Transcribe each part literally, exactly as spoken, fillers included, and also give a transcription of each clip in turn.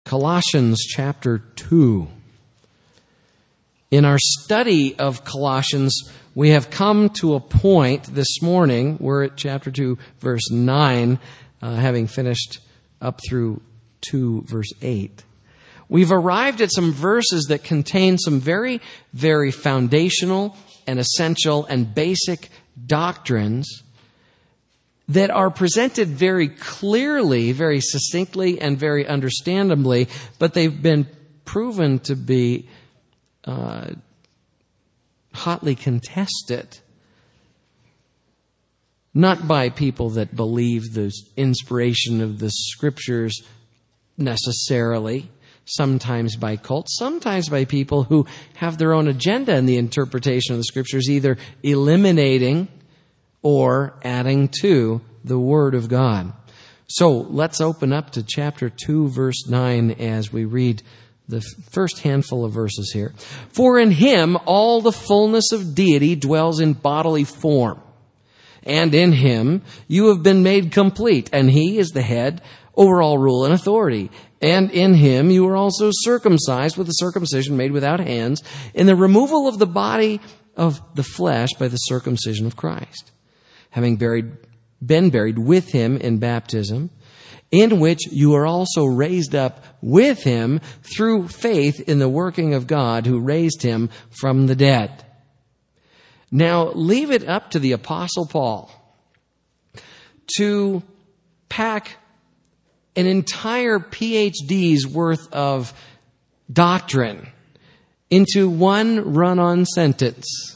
Colossians chapter two. In our study of Colossians, we have come to a point this morning, we're at chapter two, verse nine, uh, having finished up through two, verse eight. We've arrived at some verses that contain some very, very foundational and essential and basic doctrines that are presented very clearly, very succinctly, and very understandably, but they've been proven to be uh, hotly contested. Not by people that believe the inspiration of the Scriptures necessarily, sometimes by cults, sometimes by people who have their own agenda in the interpretation of the Scriptures, either eliminating or adding to the Word of God. So let's open up to chapter two, verse nine, as we read the first handful of verses here. For in Him all the fullness of deity dwells in bodily form, and in Him you have been made complete, and He is the head over all rule and authority. And in Him you are also circumcised with a circumcision made without hands, in the removal of the body of the flesh by the circumcision of Christ, having buried, been buried with Him in baptism, in which you are also raised up with Him through faith in the working of God who raised Him from the dead. Now, leave it up to the Apostle Paul to pack an entire P H D's worth of doctrine into one run-on sentence.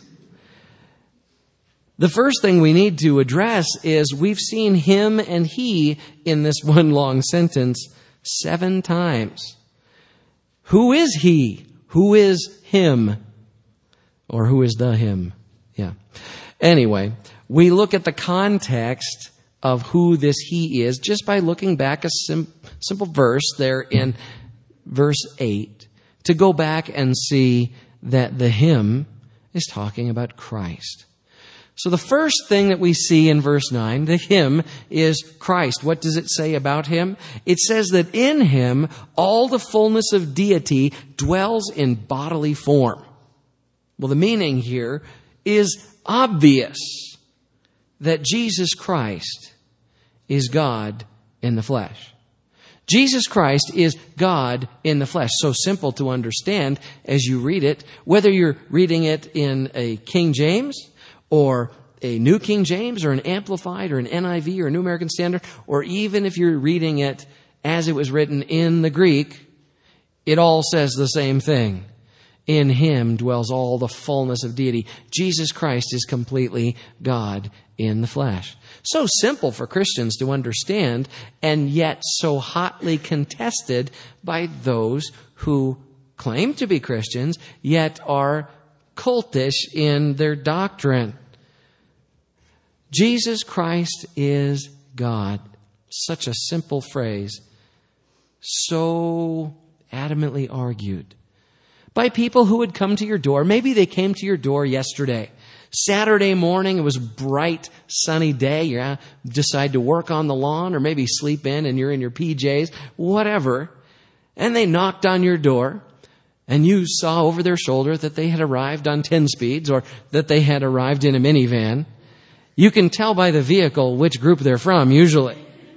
The first thing we need to address is we've seen Him and He in this one long sentence seven times. Who is He? Who is Him? Or who is the Him? Yeah. Anyway, we look at the context of who this He is just by looking back a sim- simple verse there in verse eight to go back and see that the Him is talking about Christ. So the first thing that we see in verse nine, the Him, is Christ. What does it say about Him? It says that in Him all the fullness of deity dwells in bodily form. Well, the meaning here is obvious that Jesus Christ is God in the flesh. Jesus Christ is God in the flesh. So simple to understand as you read it, whether you're reading it in a King James or a New King James or an Amplified or an N I V or a New American Standard, or even if you're reading it as it was written in the Greek, it all says the same thing. In Him dwells all the fullness of deity. Jesus Christ is completely God in the flesh. So simple for Christians to understand, and yet so hotly contested by those who claim to be Christians, yet are cultish in their doctrine. Jesus Christ is God. Such a simple phrase, so adamantly argued by people who would come to your door. Maybe they came to your door yesterday. Saturday morning, it was a bright, sunny day. You decide to work on the lawn or maybe sleep in and you're in your P Js, whatever. And they knocked on your door and you saw over their shoulder that they had arrived on ten speeds or that they had arrived in a minivan. You can tell by the vehicle which group they're from, usually.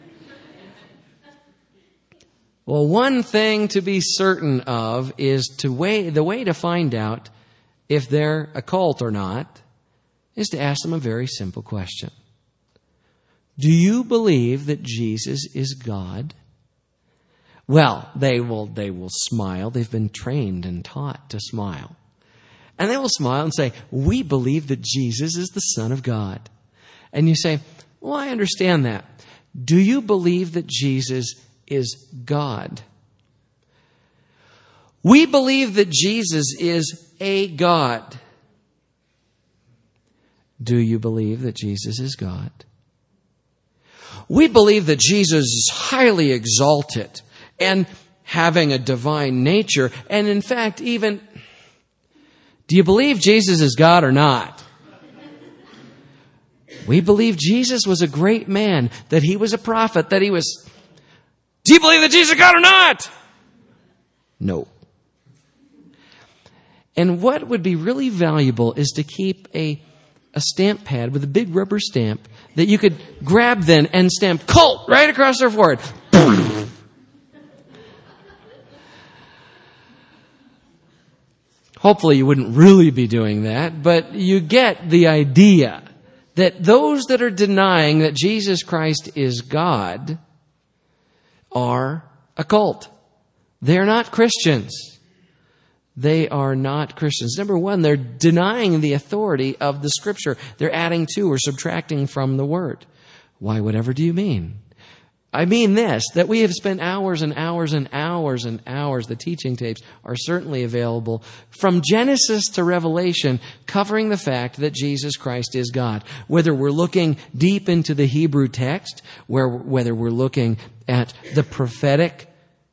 Well, one thing to be certain of is to way, the way to find out if they're a cult or not is to ask them a very simple question. Do you believe that Jesus is God? Well, they will, they will smile. They've been trained and taught to smile. And they will smile and say, we believe that Jesus is the Son of God. And you say, well, I understand that. Do you believe that Jesus is God? We believe that Jesus is a God. Do you believe that Jesus is God? We believe that Jesus is highly exalted and having a divine nature. And in fact, even, do you believe Jesus is God or not? We believe Jesus was a great man, that He was a prophet, that He was... Do you believe that Jesus is God or not? No. And what would be really valuable is to keep a, a stamp pad with a big rubber stamp that you could grab then and stamp cult right across their forehead. Hopefully you wouldn't really be doing that, but you get the idea that those that are denying that Jesus Christ is God are a cult. They're not Christians. They are not Christians. Number one, they're denying the authority of the Scripture. They're adding to or subtracting from the Word. Why, whatever do you mean? I mean this, that we have spent hours and hours and hours and hours, the teaching tapes are certainly available, from Genesis to Revelation, covering the fact that Jesus Christ is God. Whether we're looking deep into the Hebrew text, where, whether we're looking at the prophetic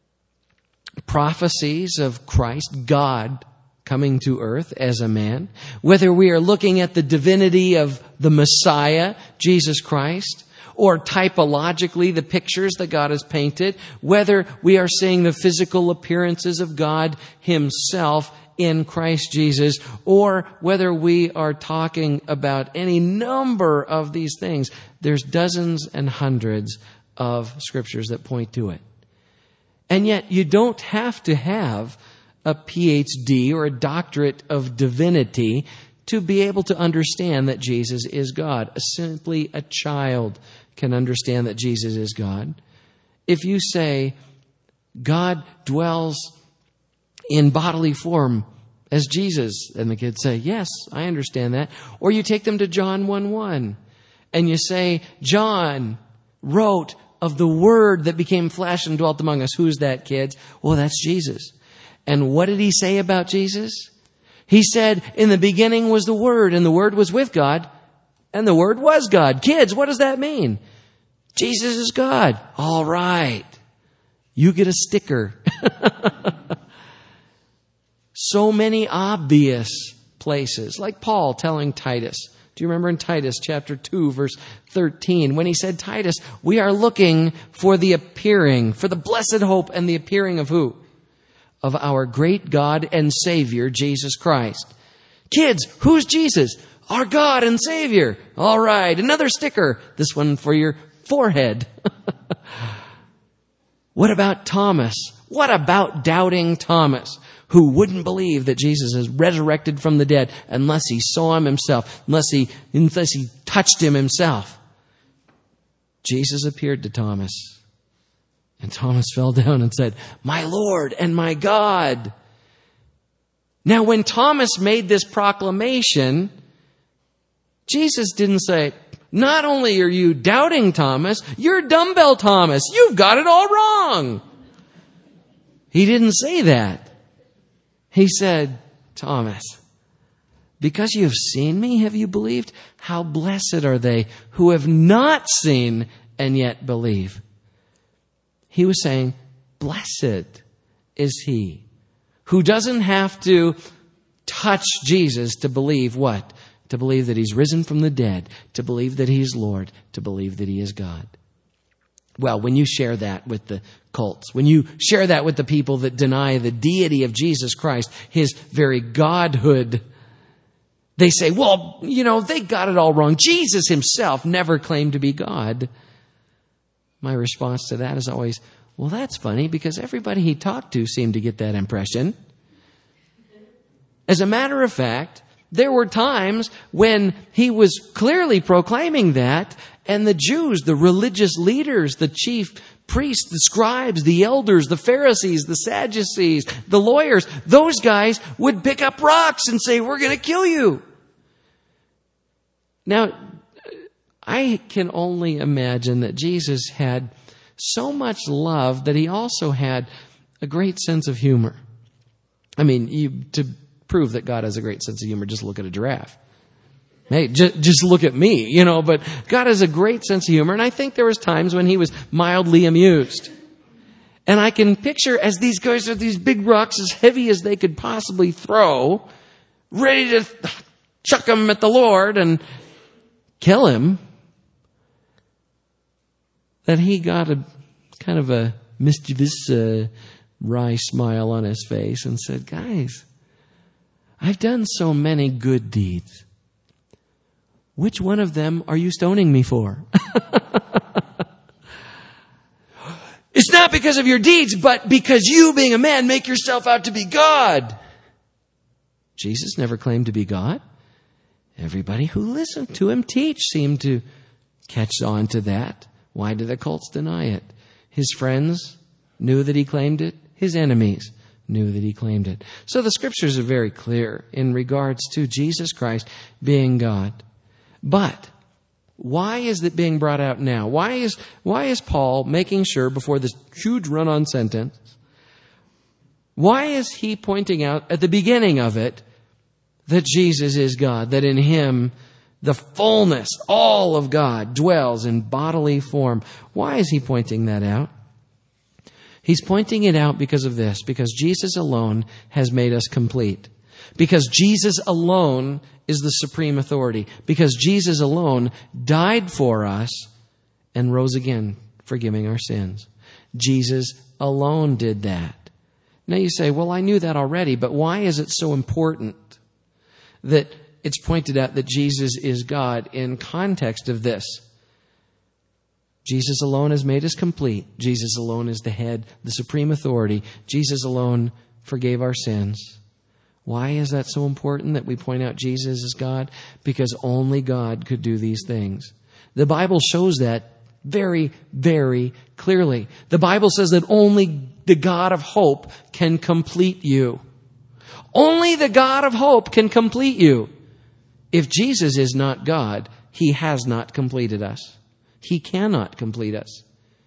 prophecies of Christ, God coming to earth as a man, whether we are looking at the divinity of the Messiah, Jesus Christ, or typologically the pictures that God has painted, whether we are seeing the physical appearances of God Himself in Christ Jesus, or whether we are talking about any number of these things, there's dozens and hundreds of scriptures that point to it. And yet you don't have to have a P H D or a doctorate of divinity to be able to understand that Jesus is God. Simply a child can understand that Jesus is God. If you say, God dwells in bodily form as Jesus, and the kids say, yes, I understand that. Or you take them to John one one, and you say, John wrote of the Word that became flesh and dwelt among us. Who's that, kids? Well, that's Jesus. And what did he say about Jesus? He said, in the beginning was the Word, and the Word was with God, and the Word was God. Kids, what does that mean? Jesus is God. All right. You get a sticker. So many obvious places, like Paul telling Titus. Do you remember in Titus chapter two, verse thirteen, when he said, Titus, we are looking for the appearing, for the blessed hope and the appearing of who? Of our great God and Savior, Jesus Christ. Kids, who's Jesus? Our God and Savior. All right, another sticker. This one for your forehead. What about Thomas? What about doubting Thomas, who wouldn't believe that Jesus is resurrected from the dead unless he saw him himself, unless he, unless he touched him himself? Jesus appeared to Thomas, and Thomas fell down and said, my Lord and my God. Now, when Thomas made this proclamation, Jesus didn't say, not only are you doubting Thomas, you're dumbbell Thomas. You've got it all wrong. He didn't say that. He said, Thomas, because you have seen me, have you believed? How blessed are they who have not seen and yet believe. He was saying, blessed is he who doesn't have to touch Jesus to believe what? To believe that he's risen from the dead, to believe that he is Lord, to believe that he is God. Well, when you share that with the cults, when you share that with the people that deny the deity of Jesus Christ, his very godhood, they say, well, you know, they got it all wrong. Jesus himself never claimed to be God. My response to that is always, well, that's funny because everybody he talked to seemed to get that impression. As a matter of fact, there were times when he was clearly proclaiming that, and the Jews, the religious leaders, the chief priests, the scribes, the elders, the Pharisees, the Sadducees, the lawyers, those guys would pick up rocks and say, we're going to kill you. Now, I can only imagine that Jesus had so much love that he also had a great sense of humor. I mean, you, to prove that God has a great sense of humor, just look at a giraffe. Hey, just, just look at me, you know, but God has a great sense of humor. And I think there was times when he was mildly amused. And I can picture as these guys are these big rocks as heavy as they could possibly throw, ready to chuck them at the Lord and kill him, that he got a kind of a mischievous, uh, wry smile on his face and said, guys, I've done so many good deeds. Which one of them are you stoning me for? It's not because of your deeds, but because you, being a man, make yourself out to be God. Jesus never claimed to be God. Everybody who listened to him teach seemed to catch on to that. Why did the cults deny it? His friends knew that he claimed it. His enemies knew that he claimed it. So the scriptures are very clear in regards to Jesus Christ being God. But why is it being brought out now? Why is, why is Paul making sure before this huge run-on sentence, why is he pointing out at the beginning of it that Jesus is God, that in him the fullness, all of God, dwells in bodily form? Why is he pointing that out? He's pointing it out because of this, because Jesus alone has made us complete. Because Jesus alone is the supreme authority. Because Jesus alone died for us and rose again, forgiving our sins. Jesus alone did that. Now you say, well, I knew that already, but why is it so important that it's pointed out that Jesus is God in context of this? Jesus alone has made us complete. Jesus alone is the head, the supreme authority. Jesus alone forgave our sins. Why is that so important that we point out Jesus as God? Because only God could do these things. The Bible shows that very, very clearly. The Bible says that only the God of hope can complete you. Only the God of hope can complete you. If Jesus is not God, he has not completed us. He cannot complete us.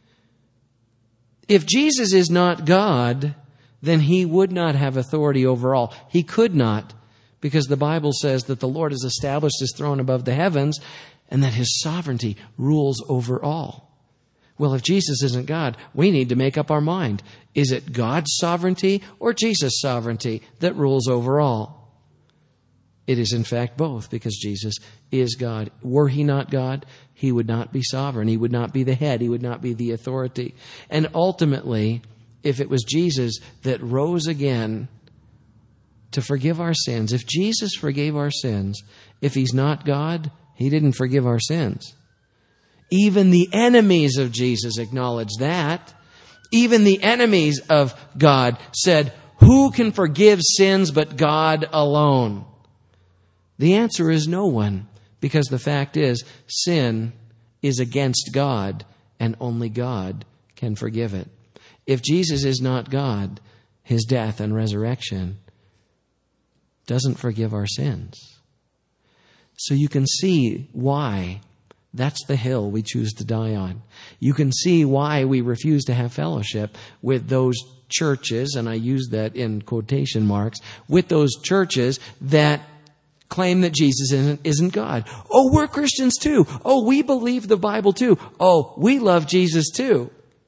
If Jesus is not God, then he would not have authority over all. He could not, because the Bible says that the Lord has established his throne above the heavens and that his sovereignty rules over all. Well, if Jesus isn't God, we need to make up our mind. Is it God's sovereignty or Jesus' sovereignty that rules over all? It is in fact both, because Jesus is God. Were he not God, he would not be sovereign. He would not be the head. He would not be the authority. And ultimately, if it was Jesus that rose again to forgive our sins, if Jesus forgave our sins, if he's not God, he didn't forgive our sins. Even the enemies of Jesus acknowledged that. Even the enemies of God said, who can forgive sins but God alone? The answer is no one, because the fact is, sin is against God, and only God can forgive it. If Jesus is not God, his death and resurrection doesn't forgive our sins. So you can see why that's the hill we choose to die on. You can see why we refuse to have fellowship with those churches, and I use that in quotation marks, with those churches that claim that Jesus isn't, isn't God. Oh, we're Christians too. Oh, we believe the Bible too. Oh, we love Jesus too.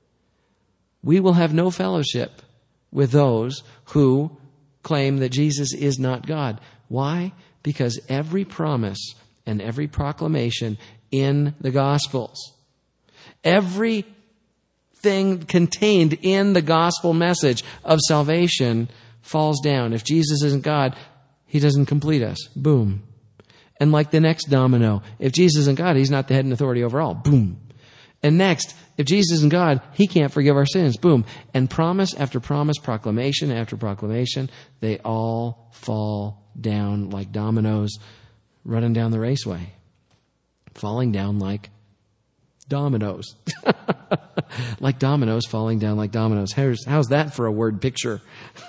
We will have no fellowship with those who claim that Jesus is not God. Why? Because every promise and every proclamation in the Gospels, everything contained in the gospel message of salvation falls down. If Jesus isn't God, he doesn't complete us. Boom. And like the next domino, if Jesus isn't God, he's not the head and authority over all. Boom. And next, if Jesus isn't God, he can't forgive our sins. Boom. And promise after promise, proclamation after proclamation, they all fall down like dominoes running down the raceway. Falling down like dominoes. Like dominoes falling down like dominoes. How's, how's that for a word picture?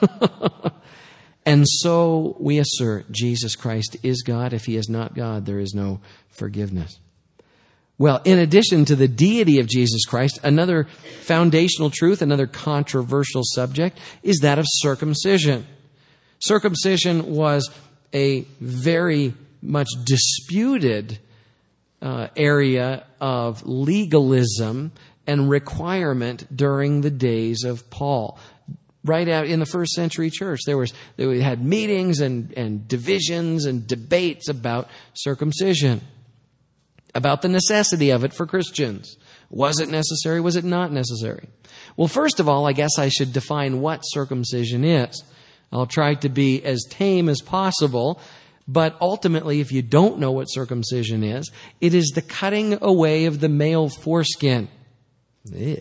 And so we assert Jesus Christ is God. If he is not God, there is no forgiveness. Well, in addition to the deity of Jesus Christ, another foundational truth, another controversial subject is that of circumcision. Circumcision was a very much disputed uh, area of legalism and requirement during the days of Paul. Right out in the first century church, there was they had meetings and, and divisions and debates about circumcision. about the necessity of it for Christians. Was it necessary? Was it not necessary? Well, first of all, I guess I should define what circumcision is. I'll try to be as tame as possible, but ultimately, if you don't know what circumcision is, it is the cutting away of the male foreskin. Ugh.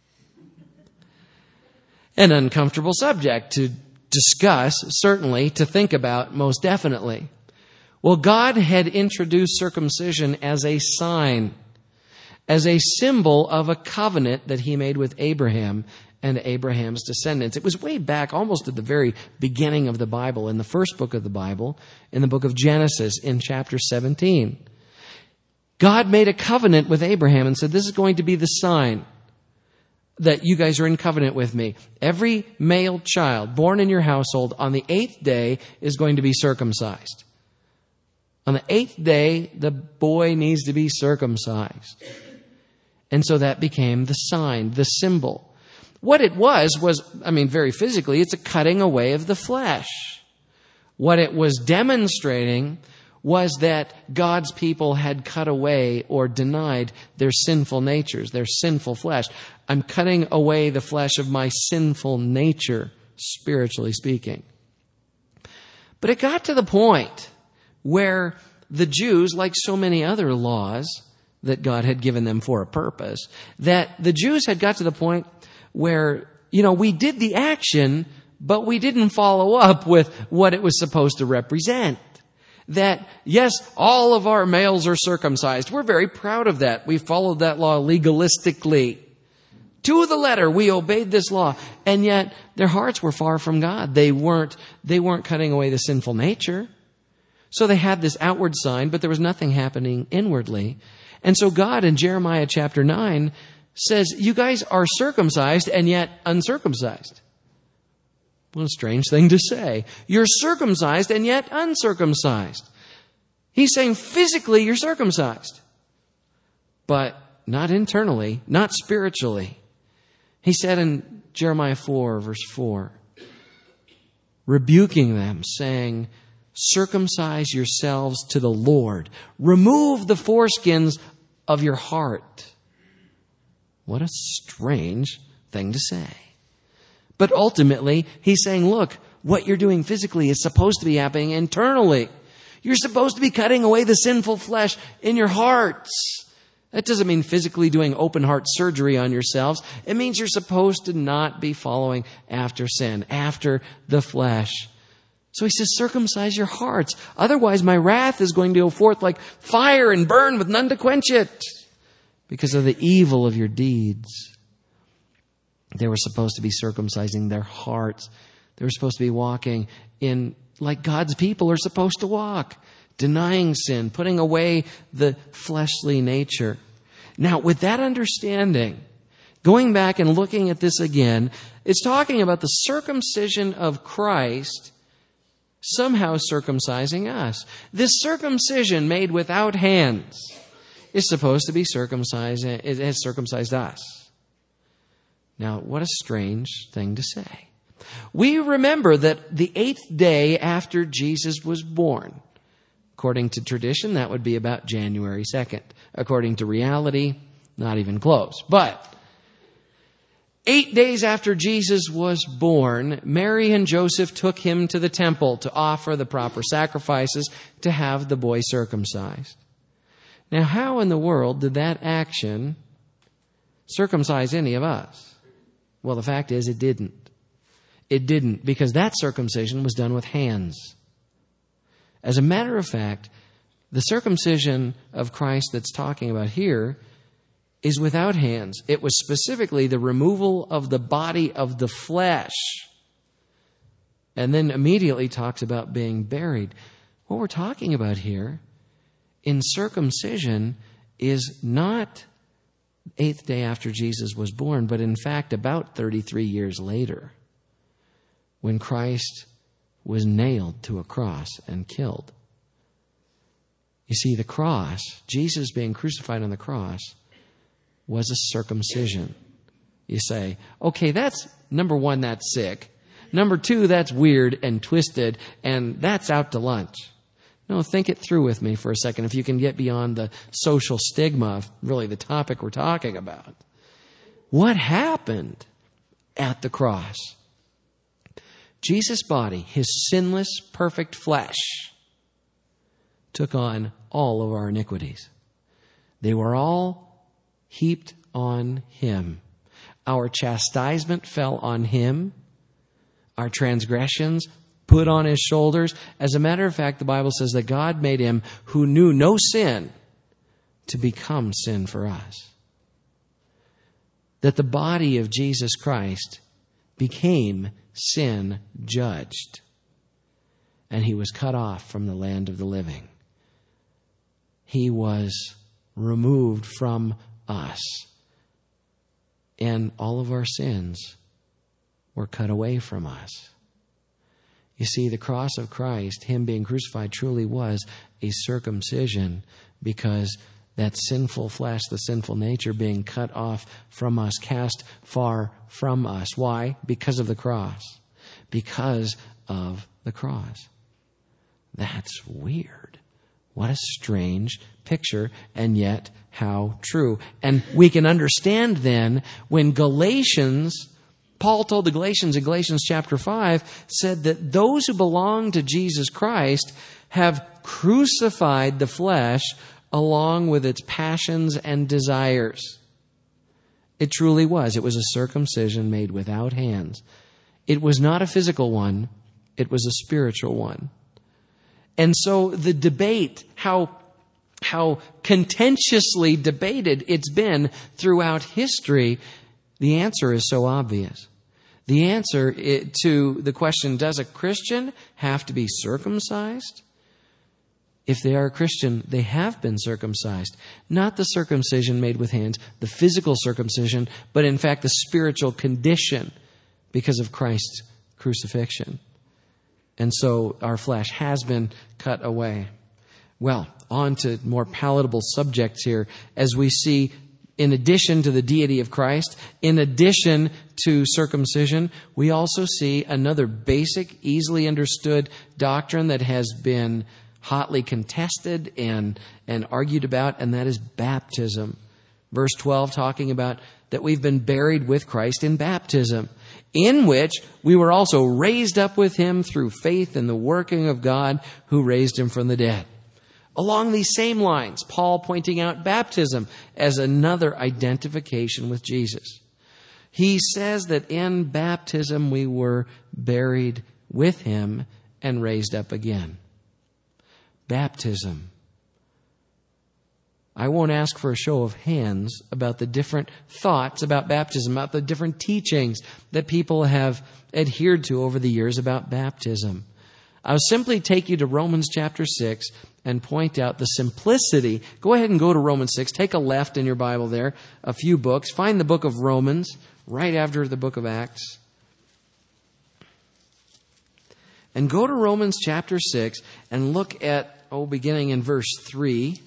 An uncomfortable subject to discuss, certainly, to think about, most definitely. Well, God had introduced circumcision as a sign, as a symbol of a covenant that he made with Abraham and Abraham's descendants. It was way back, almost at the very beginning of the Bible, in the first book of the Bible, in the book of Genesis, in chapter seventeen. God made a covenant with Abraham and said, this is going to be the sign that you guys are in covenant with me. Every male child born in your household on the eighth day is going to be circumcised. On the eighth day, the boy needs to be circumcised. And so that became the sign, the symbol. What it was, was, I mean, very physically, it's a cutting away of the flesh. What it was demonstrating was that God's people had cut away or denied their sinful natures, their sinful flesh. I'm cutting away the flesh of my sinful nature, spiritually speaking. But it got to the point where the Jews, like so many other laws that God had given them for a purpose, that the Jews had got to the point where, you know, we did the action, but we didn't follow up with what it was supposed to represent. That, yes, all of our males are circumcised. We're very proud of that. We followed that law legalistically. To the letter, we obeyed this law. And yet, their hearts were far from God. They weren't, they weren't cutting away the sinful nature. So they had this outward sign, but there was nothing happening inwardly. And so God in Jeremiah chapter nine says, you guys are circumcised and yet uncircumcised. What a strange thing to say. You're circumcised and yet uncircumcised. He's saying physically you're circumcised, but not internally, not spiritually. He said in Jeremiah four, verse four, rebuking them, saying, circumcise yourselves to the Lord. Remove the foreskins of your heart. What a strange thing to say. But ultimately, he's saying, look, what you're doing physically is supposed to be happening internally. You're supposed to be cutting away the sinful flesh in your hearts. That doesn't mean physically doing open heart surgery on yourselves. It means you're supposed to not be following after sin, after the flesh. So he says, circumcise your hearts. Otherwise, my wrath is going to go forth like fire and burn with none to quench it because of the evil of your deeds. They were supposed to be circumcising their hearts. They were supposed to be walking in like God's people are supposed to walk, denying sin, putting away the fleshly nature. Now, with that understanding, going back and looking at this again, it's talking about the circumcision of Christ somehow circumcising us. This circumcision made without hands is supposed to be circumcised, it has circumcised us. Now, what a strange thing to say. We remember that the eighth day after Jesus was born, according to tradition, that would be about January second. According to reality, not even close. But eight days after Jesus was born, Mary and Joseph took him to the temple to offer the proper sacrifices to have the boy circumcised. Now, how in the world did that action circumcise any of us? Well, the fact is it didn't. It didn't, because that circumcision was done with hands. As a matter of fact, the circumcision of Christ that's talking about here is without hands. It was specifically the removal of the body of the flesh. And then immediately talks about being buried. What we're talking about here in circumcision is not eighth day after Jesus was born, but in fact about thirty-three years later, when Christ was nailed to a cross and killed. You see, the cross, Jesus being crucified on the cross, was a circumcision. You say, okay, that's, number one, that's sick. Number two, that's weird and twisted, and that's out to lunch. No, think it through with me for a second, if you can get beyond the social stigma of really the topic we're talking about. What happened at the cross? Jesus' body, his sinless, perfect flesh, took on all of our iniquities. They were all heaped on him. Our chastisement fell on him. Our transgressions put on his shoulders. As a matter of fact, the Bible says that God made him who knew no sin to become sin for us. That the body of Jesus Christ became sin judged. And he was cut off from the land of the living. He was removed from us. And all of our sins were cut away from us. You see, the cross of Christ, him being crucified, truly was a circumcision, because that sinful flesh, the sinful nature being cut off from us, cast far from us. Why? Because of the cross. Because of the cross. That's weird. What a strange picture, and yet how true. And we can understand then when Galatians, Paul told the Galatians in Galatians chapter five, said that those who belong to Jesus Christ have crucified the flesh along with its passions and desires. It truly was. It was a circumcision made without hands. It was not a physical one. It was a spiritual one. And so the debate, how, how contentiously debated it's been throughout history, the answer is so obvious. The answer to the question, does a Christian have to be circumcised? If they are a Christian, they have been circumcised. Not the circumcision made with hands, the physical circumcision, but in fact the spiritual condition because of Christ's crucifixion. And so our flesh has been cut away. Well, on to more palatable subjects here as we see, in addition to the deity of Christ, in addition to circumcision, we also see another basic, easily understood doctrine that has been hotly contested and, and argued about, and that is baptism. Verse twelve talking about that we've been buried with Christ in baptism, in which we were also raised up with him through faith in the working of God who raised him from the dead. Along these same lines, Paul pointing out baptism as another identification with Jesus. He says that in baptism we were buried with him and raised up again. Baptism. I won't ask for a show of hands about the different thoughts about baptism, about the different teachings that people have adhered to over the years about baptism. I'll simply take you to Romans chapter six and point out the simplicity. Go ahead and go to Romans six. Take a left in your Bible there, a few books. Find the book of Romans right after the book of Acts. And go to Romans chapter six and look at, oh, beginning in verse three.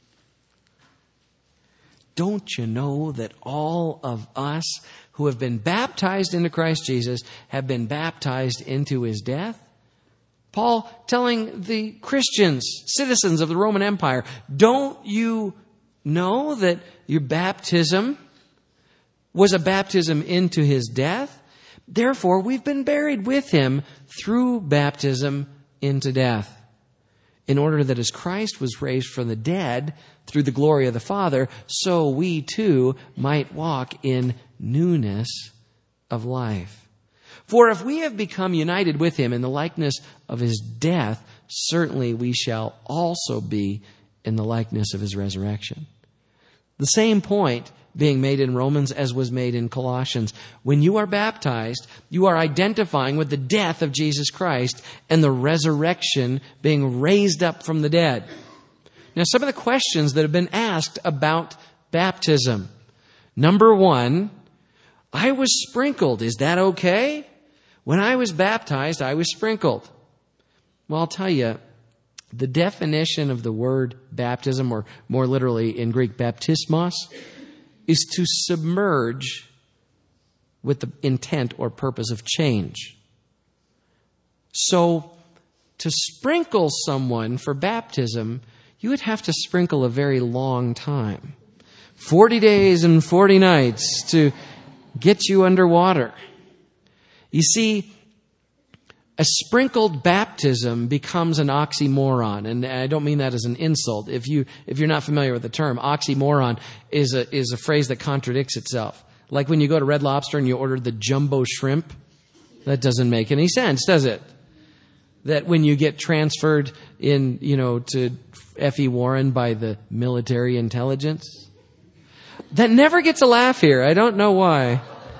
Don't you know that all of us who have been baptized into Christ Jesus have been baptized into his death? Paul telling the Christians, citizens of the Roman Empire, don't you know that your baptism was a baptism into his death? Therefore, we've been buried with him through baptism into death, in order that as Christ was raised from the dead through the glory of the Father, so we too might walk in newness of life. For if we have become united with him in the likeness of his death, certainly we shall also be in the likeness of his resurrection. The same point being made in Romans as was made in Colossians. When you are baptized, you are identifying with the death of Jesus Christ and the resurrection, being raised up from the dead. Now, some of the questions that have been asked about baptism. Number one, I was sprinkled. Is that okay? When I was baptized, I was sprinkled. Well, I'll tell you, the definition of the word baptism, or more literally in Greek, baptismos, is to submerge with the intent or purpose of change. So, to sprinkle someone for baptism, you would have to sprinkle a very long time. Forty days and forty nights to get you underwater. You see, a sprinkled baptism becomes an oxymoron, and I don't mean that as an insult. If you if you're not familiar with the term, oxymoron is a is a phrase that contradicts itself. Like when you go to Red Lobster and you order the jumbo shrimp, that doesn't make any sense, does it? That when you get transferred in, you know, to F E Warren by the military intelligence, that never gets a laugh here. I don't know why.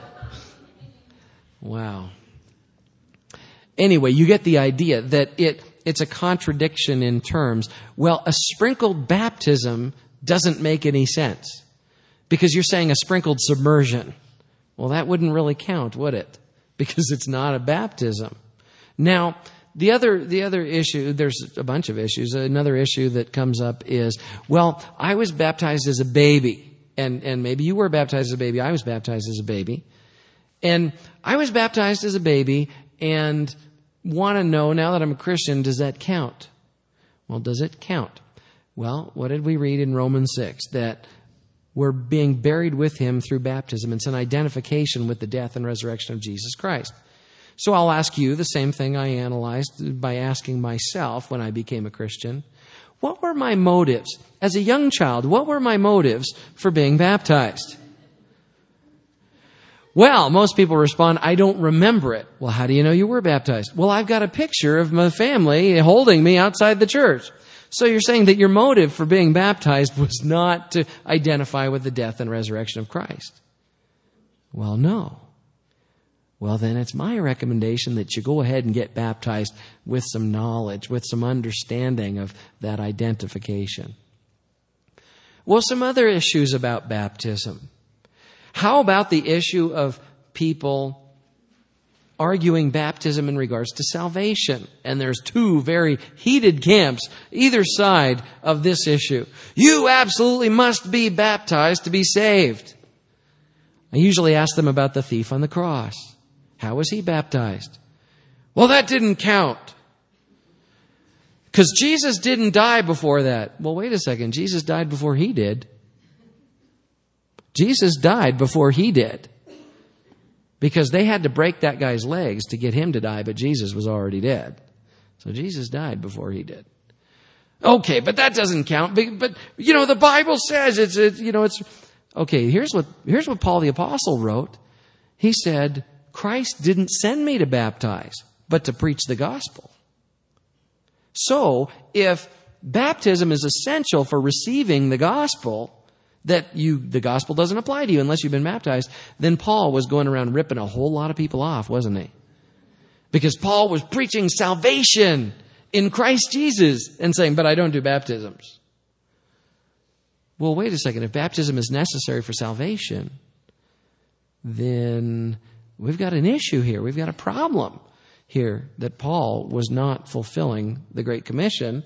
Wow. Anyway, you get the idea that it it's a contradiction in terms. Well, a sprinkled baptism doesn't make any sense because you're saying a sprinkled submersion. Well, that wouldn't really count, would it? Because it's not a baptism. Now, the other the other issue, there's a bunch of issues. Another issue that comes up is, well, I was baptized as a baby, and and maybe you were baptized as a baby. I was baptized as a baby, and I was baptized as a baby, and want to know, now that I'm a Christian, does that count? Well, does it count? Well, what did we read in Romans six? That we're being buried with him through baptism. It's an identification with the death and resurrection of Jesus Christ. So I'll ask you the same thing I analyzed by asking myself when I became a Christian. What were my motives? As a young child, what were my motives for being baptized? Well, most people respond, I don't remember it. Well, how do you know you were baptized? Well, I've got a picture of my family holding me outside the church. So you're saying that your motive for being baptized was not to identify with the death and resurrection of Christ. Well, no. Well, then it's my recommendation that you go ahead and get baptized with some knowledge, with some understanding of that identification. Well, some other issues about baptism. How about the issue of people arguing baptism in regards to salvation? And there's two very heated camps, either side of this issue. You absolutely must be baptized to be saved. I usually ask them about the thief on the cross. How was he baptized? Well, that didn't count. Because Jesus didn't die before that. Well, wait a second. Jesus died before he did. Jesus died before he did. Because they had to break that guy's legs to get him to die, but Jesus was already dead. So Jesus died before he did. Okay, but that doesn't count. But, but you know, the Bible says it's, it, you know, it's, okay, here's what, here's what Paul the Apostle wrote. He said, Christ didn't send me to baptize, but to preach the gospel. So, if baptism is essential for receiving the gospel, that you the gospel doesn't apply to you unless you've been baptized, then Paul was going around ripping a whole lot of people off, wasn't he? Because Paul was preaching salvation in Christ Jesus and saying, but I don't do baptisms. Well, wait a second. If baptism is necessary for salvation, then we've got an issue here. We've got a problem here that Paul was not fulfilling the Great Commission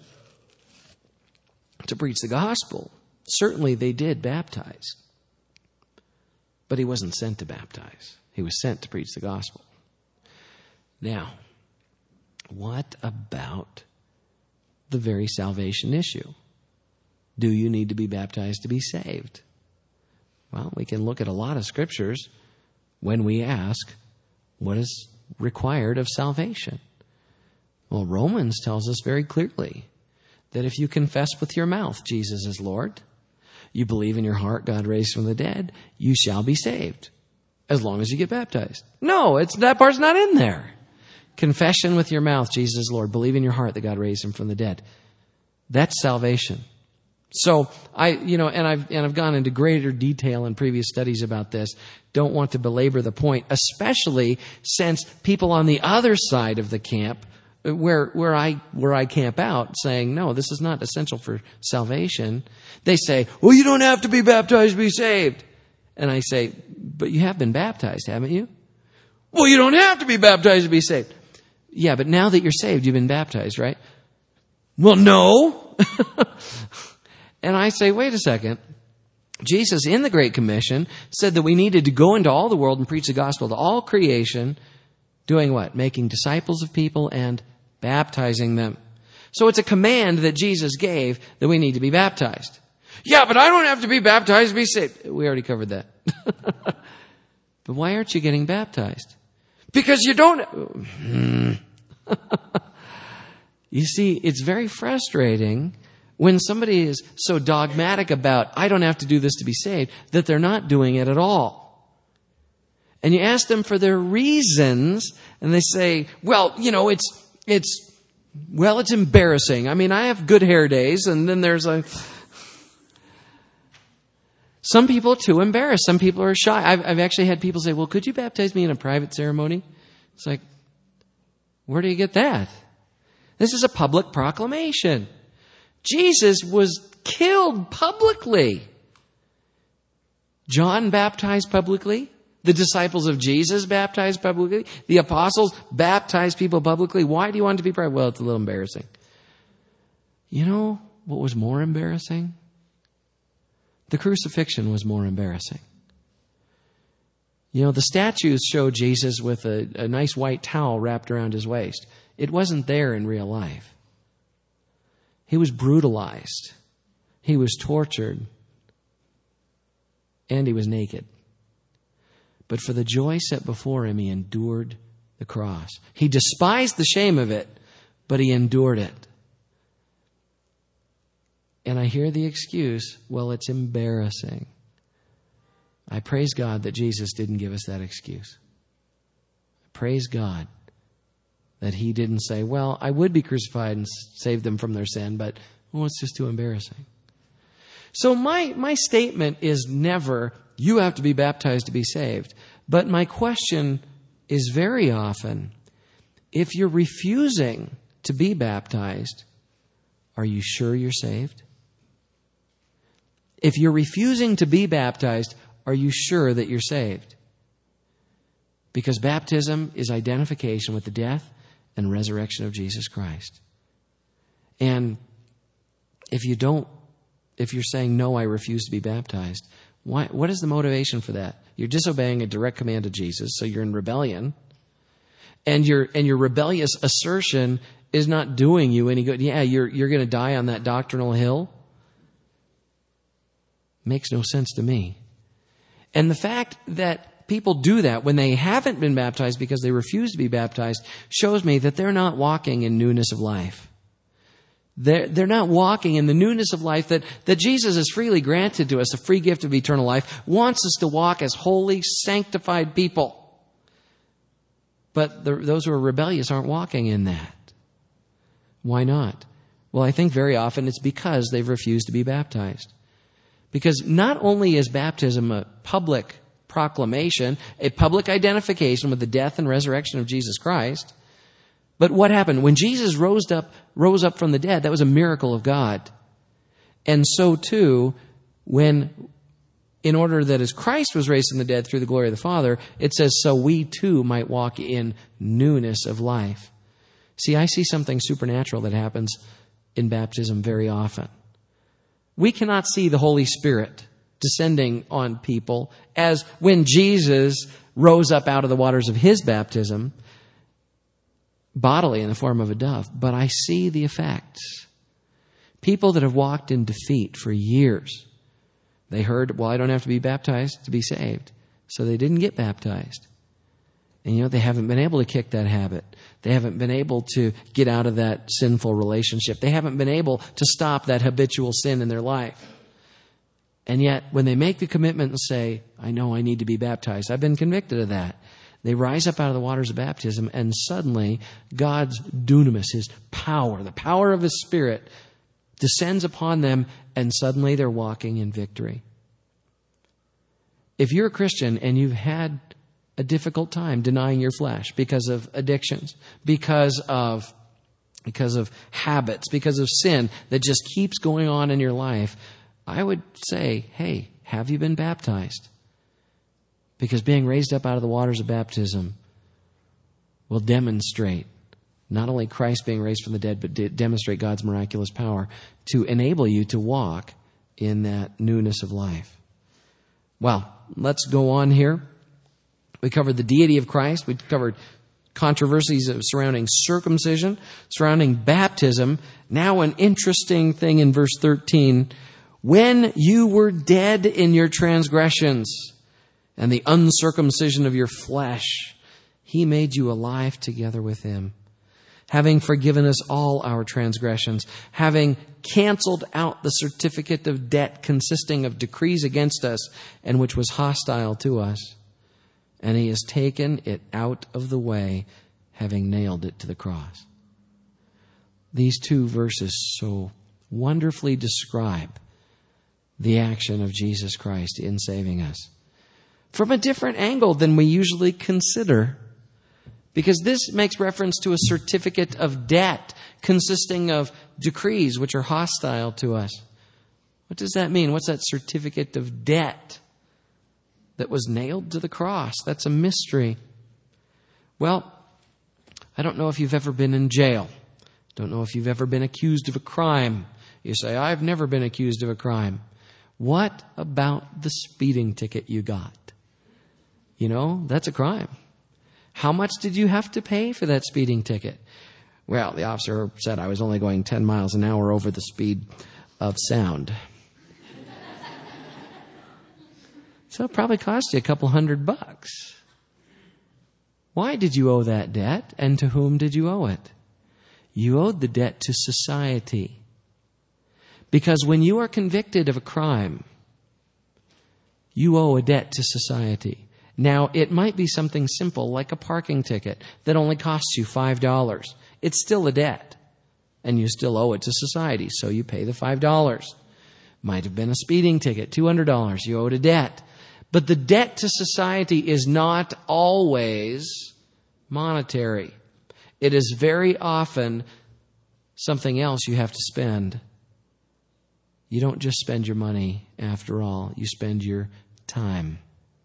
to preach the gospel. Certainly they did baptize, but he wasn't sent to baptize. He was sent to preach the gospel. Now, what about the very salvation issue? Do you need to be baptized to be saved? Well, we can look at a lot of scriptures when we ask, what is required of salvation? Well, Romans tells us very clearly that if you confess with your mouth Jesus is Lord, you believe in your heart God raised from the dead, you shall be saved, as long as you get baptized. No, it's that part's not in there. Confession with your mouth, Jesus is Lord. Believe in your heart that God raised him from the dead. That's salvation. So I, you know, and I've and I've gone into greater detail in previous studies about this. Don't want to belabor the point, especially since people on the other side of the camp, where where I where I camp out, saying no, this is not essential for salvation. They say, well, you don't have to be baptized to be saved. And I say, but you have been baptized, haven't you? Well, you don't have to be baptized to be saved. Yeah, but now that you're saved, you've been baptized, right? Well, no. And I say, wait a second. Jesus, in the Great Commission, said that we needed to go into all the world and preach the gospel to all creation, doing what? Making disciples of people and baptizing them. So it's a command that Jesus gave that we need to be baptized. Yeah, but I don't have to be baptized to be saved. We already covered that. But why aren't you getting baptized? Because you don't. You see, it's very frustrating when somebody is so dogmatic about, I don't have to do this to be saved, that they're not doing it at all. And you ask them for their reasons, and they say, well, you know, it's, it's, well, it's embarrassing. I mean, I have good hair days, and then there's a... Some people are too embarrassed. Some people are shy. I've, I've actually had people say, well, could you baptize me in a private ceremony? It's like, where do you get that? This is a public proclamation. Jesus was killed publicly. John baptized publicly. The disciples of Jesus baptized publicly. The apostles baptized people publicly. Why do you want it to be private? Well, it's a little embarrassing. You know what was more embarrassing? The crucifixion was more embarrassing. You know, the statues show Jesus with a, a nice white towel wrapped around his waist. It wasn't there in real life. He was brutalized. He was tortured. And he was naked. But for the joy set before him, he endured the cross. He despised the shame of it, but he endured it. And I hear the excuse, well, it's embarrassing. I praise God that Jesus didn't give us that excuse. I praise God that he didn't say, well, I would be crucified and save them from their sin, but well, it's just too embarrassing. So my, my statement is never, you have to be baptized to be saved. But my question is very often, if you're refusing to be baptized, are you sure you're saved? If you're refusing to be baptized, are you sure that you're saved? Because baptism is identification with the death and resurrection of Jesus Christ. And if you don't, if you're saying, no, I refuse to be baptized, why, what is the motivation for that? You're disobeying a direct command of Jesus, so you're in rebellion. And your and your rebellious assertion is not doing you any good. Yeah, you're you're going to die on that doctrinal hill. Makes no sense to me. And the fact that people do that when they haven't been baptized because they refuse to be baptized shows me that they're not walking in newness of life. They're, they're not walking in the newness of life that, that Jesus has freely granted to us, a free gift of eternal life, wants us to walk as holy, sanctified people. But the, those who are rebellious aren't walking in that. Why not? Well, I think very often it's because they've refused to be baptized. Because not only is baptism a public proclamation, a public identification with the death and resurrection of Jesus Christ, but what happened? When Jesus rose up, rose up from the dead, that was a miracle of God. And so too, when, in order that as Christ was raised from the dead through the glory of the Father, it says, so we too might walk in newness of life. See, I see something supernatural that happens in baptism very often. We cannot see the Holy Spirit descending on people as when Jesus rose up out of the waters of his baptism, bodily in the form of a dove. But I see the effects. People that have walked in defeat for years. They heard, well, I don't have to be baptized to be saved. So they didn't get baptized. And you know, they haven't been able to kick that habit. They haven't been able to get out of that sinful relationship. They haven't been able to stop that habitual sin in their life. And yet, when they make the commitment and say, I know I need to be baptized, I've been convicted of that. They rise up out of the waters of baptism, and suddenly God's dunamis, his power, the power of his Spirit, descends upon them, and suddenly they're walking in victory. If you're a Christian and you've had a difficult time denying your flesh because of addictions, because of because of habits, because of sin that just keeps going on in your life, I would say, hey, have you been baptized? Because being raised up out of the waters of baptism will demonstrate not only Christ being raised from the dead, but de- demonstrate God's miraculous power to enable you to walk in that newness of life. Well, let's go on here. We covered the deity of Christ. We covered controversies surrounding circumcision, surrounding baptism. Now an interesting thing in verse thirteen. When you were dead in your transgressions and the uncircumcision of your flesh, he made you alive together with him, having forgiven us all our transgressions, having canceled out the certificate of debt consisting of decrees against us and which was hostile to us. And he has taken it out of the way, having nailed it to the cross. These two verses so wonderfully describe the action of Jesus Christ in saving us from a different angle than we usually consider. Because this makes reference to a certificate of debt consisting of decrees which are hostile to us. What does that mean? What's that certificate of debt that was nailed to the cross? That's a mystery. Well, I don't know if you've ever been in jail. Don't know if you've ever been accused of a crime. You say, I've never been accused of a crime. What about the speeding ticket you got? You know, that's a crime. How much did you have to pay for that speeding ticket? Well, the officer said I was only going ten miles an hour over the speed of sound. So it probably cost you a couple hundred bucks. Why did you owe that debt, and to whom did you owe it? You owed the debt to society. Because when you are convicted of a crime, you owe a debt to society. Now, it might be something simple like a parking ticket that only costs you five dollars. It's still a debt, and you still owe it to society, so you pay the five dollars. Might have been a speeding ticket, two hundred dollars. You owed a debt. But the debt to society is not always monetary. It is very often something else you have to spend. You don't just spend your money, after all. You spend your time.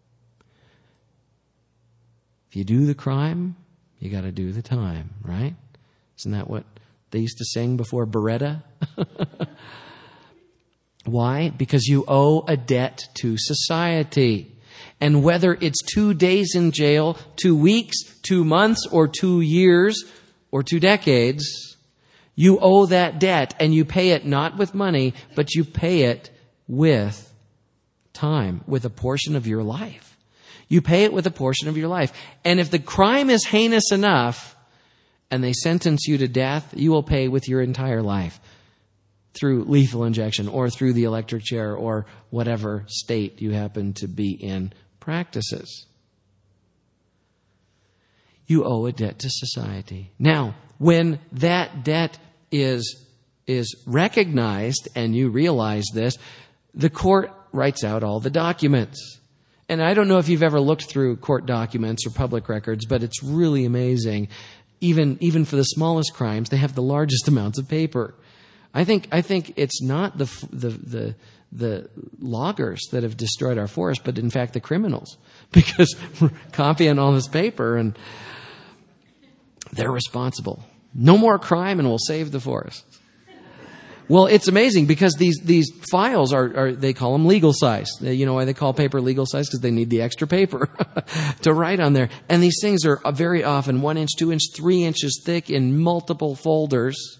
If you do the crime, you got to do the time, right? Isn't that what they used to sing before Beretta? Why? Because you owe a debt to society. And whether it's two days in jail, two weeks, two months, or two years, or two decades, you owe that debt, and you pay it not with money, but you pay it with time, with a portion of your life. You pay it with a portion of your life. And if the crime is heinous enough, and they sentence you to death, you will pay with your entire life through lethal injection or through the electric chair or whatever state you happen to be in practices. You owe a debt to society. Now, when that debt is, is recognized and you realize this, the court writes out all the documents. And I don't know if you've ever looked through court documents or public records, but it's really amazing. Even, even for the smallest crimes, they have the largest amounts of paper. I think, I think it's not the, the, the, the loggers that have destroyed our forest, but in fact the criminals, because we're copying all this paper and they're responsible. No more crime and we'll save the forest. Well, it's amazing because these, these files are, are, they call them legal size. You know why they call paper legal size? Because they need the extra paper to write on there. And these things are very often one inch, two inch, three inches thick in multiple folders.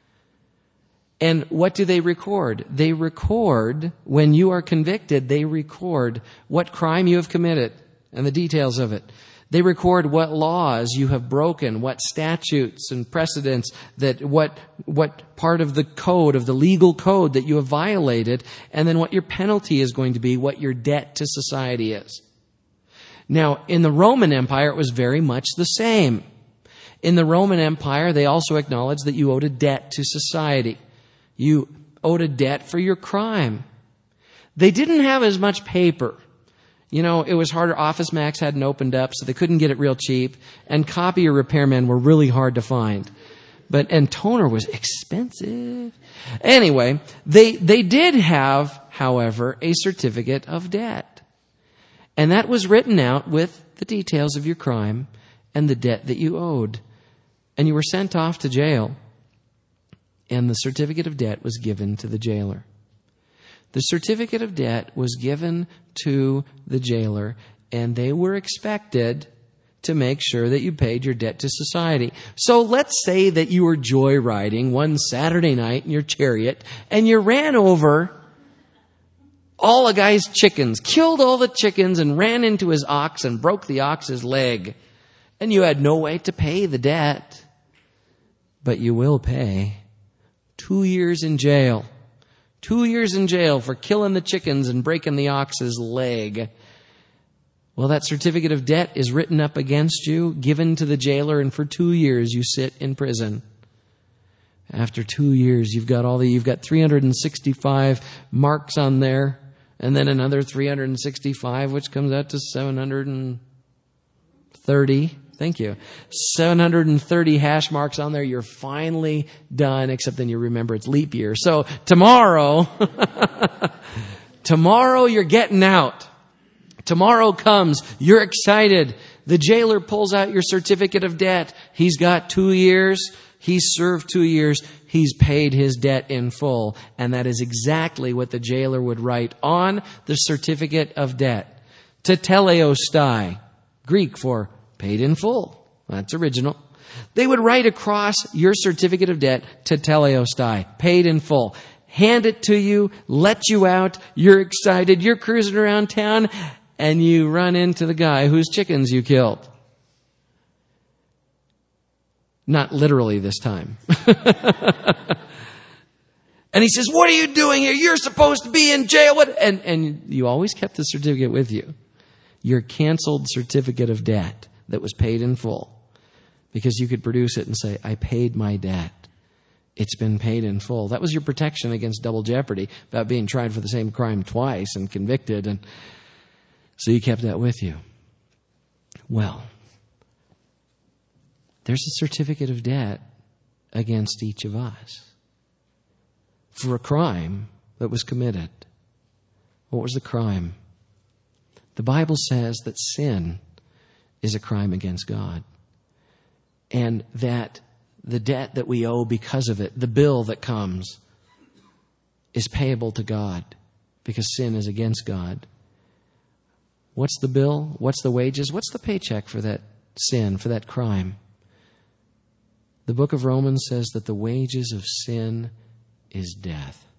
And what do they record? They record, when you are convicted, they record what crime you have committed and the details of it. They record what laws you have broken, what statutes and precedents, that what what part of the code, of the legal code that you have violated, and then what your penalty is going to be, what your debt to society is. Now, in the Roman Empire, it was very much the same. In the Roman Empire, they also acknowledged that you owed a debt to society. You owed a debt for your crime. They didn't have as much paper. You know, it was harder. Office Max hadn't opened up, so they couldn't get it real cheap. And copier repairmen were really hard to find. But, and toner was expensive. Anyway, they, they did have, however, a certificate of debt. And that was written out with the details of your crime and the debt that you owed. And you were sent off to jail. And the certificate of debt was given to the jailer. The certificate of debt was given to the jailer, and they were expected to make sure that you paid your debt to society. So let's say that you were joyriding one Saturday night in your chariot and you ran over all a guy's chickens, killed all the chickens and ran into his ox and broke the ox's leg. And you had no way to pay the debt. But you will pay two years in jail. Two years in jail for killing the chickens and breaking the ox's leg. Well, that certificate of debt is written up against you, given to the jailer, and for two years you sit in prison. After two years, you've got all the, you've got three hundred sixty-five marks on there, and then another three hundred sixty-five, which comes out to seven hundred thirty. Thank you. seven hundred thirty hash marks on there. You're finally done, except then you remember it's leap year. So tomorrow, tomorrow you're getting out. Tomorrow comes. You're excited. The jailer pulls out your certificate of debt. He's got two years. He's served two years. He's paid his debt in full. And that is exactly what the jailer would write on the certificate of debt. Tetelestai, Greek for paid in full. That's original. They would write across your certificate of debt, tetelestai, paid in full. Hand it to you, let you out. You're excited. You're cruising around town. And you run into the guy whose chickens you killed. Not literally this time. And he says, what are you doing here? You're supposed to be in jail. What? And, and you always kept the certificate with you. Your canceled certificate of debt that was paid in full. Because you could produce it and say, I paid my debt. It's been paid in full. That was your protection against double jeopardy, about being tried for the same crime twice and convicted. And so you kept that with you. Well, there's a certificate of debt against each of us for a crime that was committed. What was the crime? The Bible says that sin is a crime against God. And that the debt that we owe because of it, the bill that comes, is payable to God because sin is against God. What's the bill? What's the wages? What's the paycheck for that sin, for that crime? The book of Romans says that the wages of sin is death.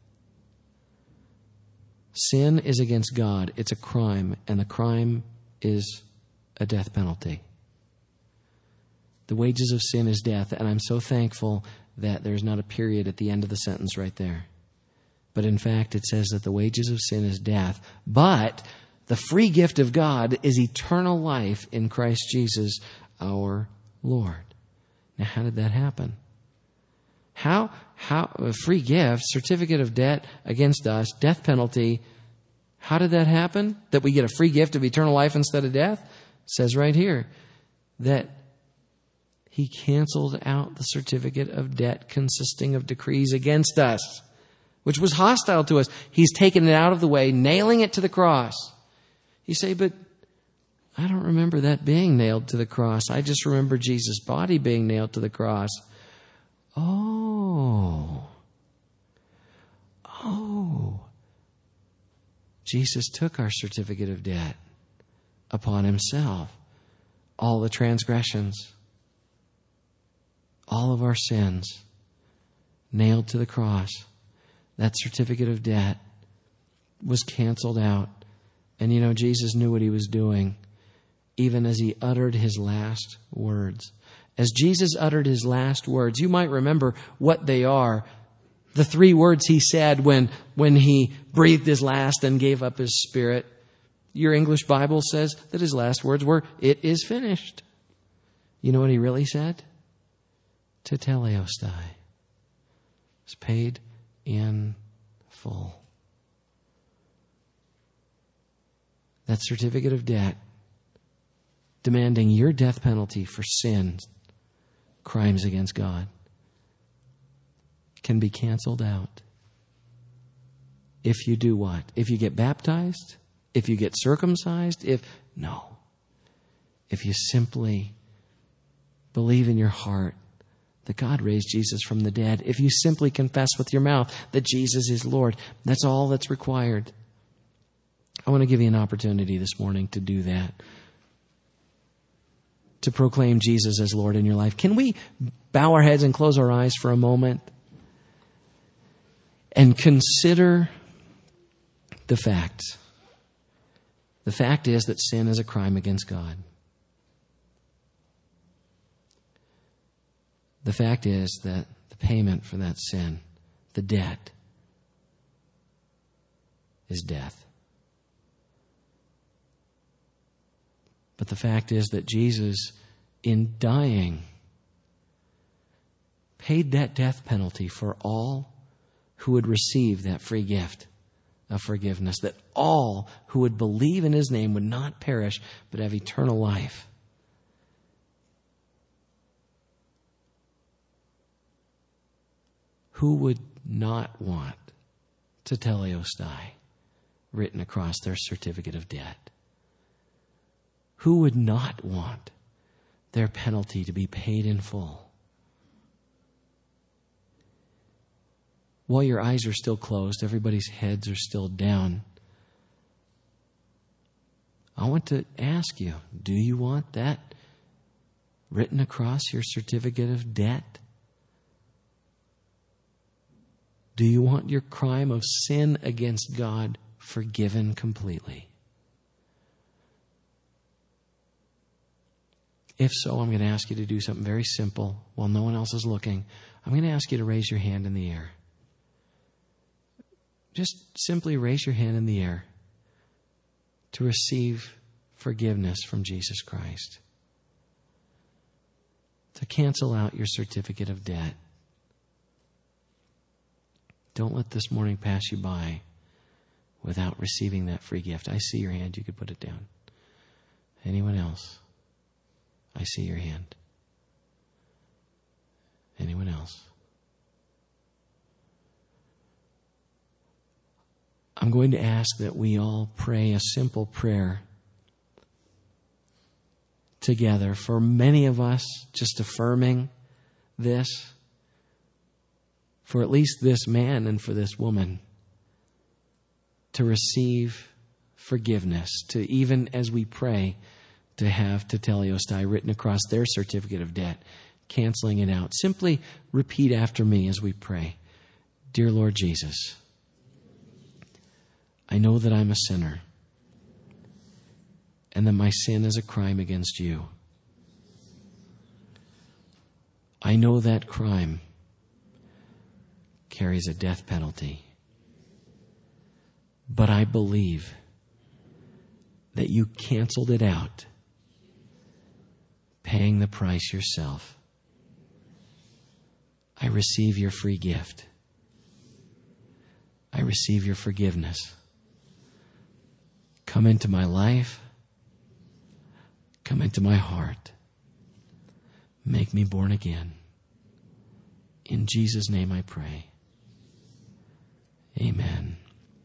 Sin is against God. It's a crime, and the crime is a death penalty. The wages of sin is death, and I'm so thankful that there's not a period at the end of the sentence right there. But in fact, it says that the wages of sin is death, but the free gift of God is eternal life in Christ Jesus, our Lord. Now, how did that happen? How, how, a free gift, certificate of debt against us, death penalty. How did that happen? That we get a free gift of eternal life instead of death? It says right here that He canceled out the certificate of debt consisting of decrees against us, which was hostile to us. He's taken it out of the way, nailing it to the cross. You say, but I don't remember that being nailed to the cross. I just remember Jesus' body being nailed to the cross. Oh. Oh. Jesus took our certificate of debt upon Himself. All the transgressions, all of our sins, nailed to the cross. That certificate of debt was canceled out. And you know, Jesus knew what He was doing, even as He uttered His last words. As Jesus uttered His last words, you might remember what they are. The three words He said when, when He breathed His last and gave up His spirit. Your English Bible says that His last words were, "It is finished." You know what He really said? Tetelestai. It's paid in full. That certificate of debt demanding your death penalty for sins, crimes against God, can be canceled out. If you do what? If you get baptized? If you get circumcised? If no. If you simply believe in your heart that God raised Jesus from the dead. If you simply confess with your mouth that Jesus is Lord. That's all that's required. I want to give you an opportunity this morning to do that. to proclaim Jesus as Lord in your life? Can we bow our heads and close our eyes for a moment and consider the facts? The fact is that sin is a crime against God. The fact is that the payment for that sin, the debt, is death. But the fact is that Jesus, in dying, paid that death penalty for all who would receive that free gift of forgiveness, that all who would believe in his name would not perish but have eternal life. Who would not want tetelestai written across their certificate of debt? Who would not want their penalty to be paid in full? While your eyes are still closed, everybody's heads are still down, I want to ask you, do you want that written across your certificate of debt? Do you want your crime of sin against God forgiven completely? If so, I'm going to ask you to do something very simple while no one else is looking. I'm going to ask you to raise your hand in the air. Just simply raise your hand in the air to receive forgiveness from Jesus Christ, to cancel out your certificate of debt. Don't let this morning pass you by without receiving that free gift. I see your hand. You could put it down. Anyone else? I see your hand. Anyone else? I'm going to ask that we all pray a simple prayer together. For many of us, just affirming this. For at least this man and for this woman to receive forgiveness, to even as we pray, to have tetelestai written across their certificate of debt, canceling it out. Simply repeat after me as we pray. Dear Lord Jesus, I know that I'm a sinner and that my sin is a crime against you. I know that crime carries a death penalty, but I believe that you canceled it out, paying the price yourself. I receive your free gift. I receive your forgiveness. Come into my life. Come into my heart. Make me born again. In Jesus' name I pray.